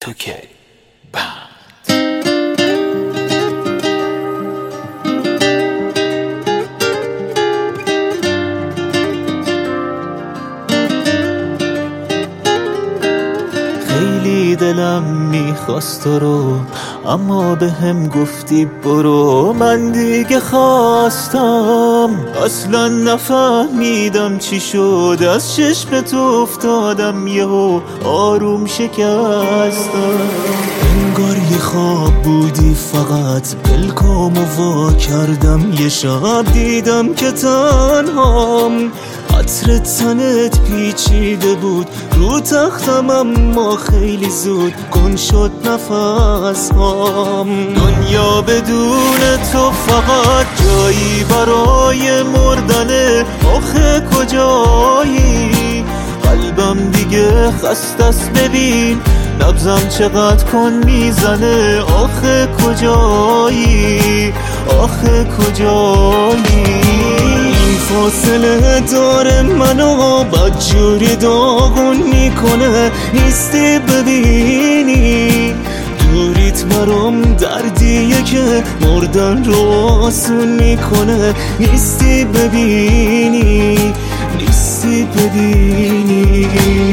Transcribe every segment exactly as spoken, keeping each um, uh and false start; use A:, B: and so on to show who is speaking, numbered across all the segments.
A: تو که بند.
B: خیلی دلم میخواست تو رو، اما به هم گفتی برو. من دیگه خواستم اصلا نفهمیدم چی شد، از چشم تو افتادم یهو آروم شکستم. انگار یه خواب بودی فقط، بلکامو وا کردم یه شب دیدم که تنهام. عطر تنت پیچیده بود رو تختم، اما خیلی زود گم شد نفس هام. دنیا بدون تو فقط جایی برای مردنه، آخه کجایی؟ قلبم دیگه خستست، ببین نبضم چقدر کن میزنه. آخه کجایی؟ آخه کجایی؟ این فاصله داره منو بدجوری داغون میکنه، نیستی ببینی؟ دوریت برام دردیه که مردن رو آسون میکنه، نیستی ببینی؟ نیستی ببینی؟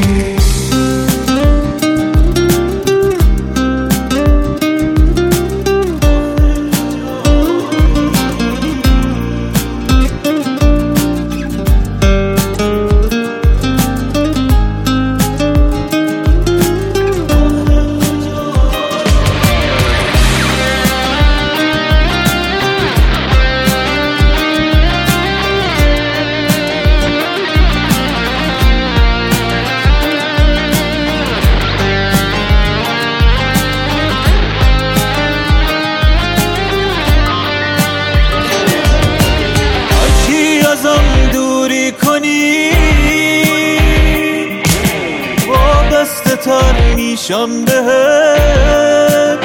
B: دوری کنی وابسته تر میشم بهت،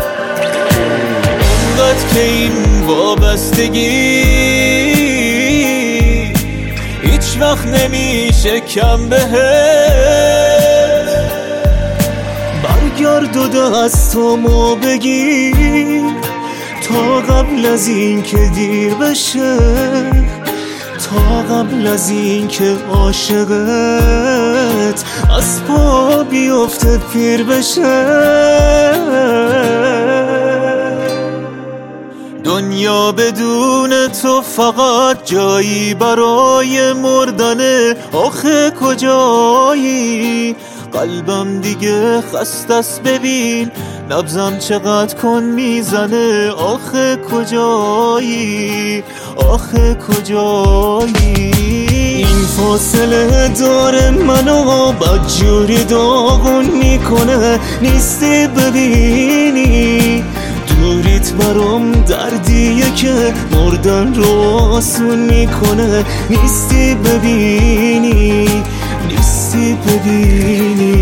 B: اونقدر که این وابستگی هیچ وقت نمیشه کم بهت. برگرد و دستامو بگیر تا قبل از این که دیر بشه، تا قبل از این که عاشقت از پا بیفته پیر بشه. دنیا بدون تو فقط جایی برای مردنه، آخه کجایی؟ قلبم دیگه خستست، ببین نبضم چقدر کن میزنه. آخه کجایی؟ آخه کجایی؟ این فاصله داره منو بدجوری داغون میکنه، نیستی ببینی؟ دوریت برام دردیه که مردن رو آسون میکنه، نیستی ببینی؟ نیستی ببینی؟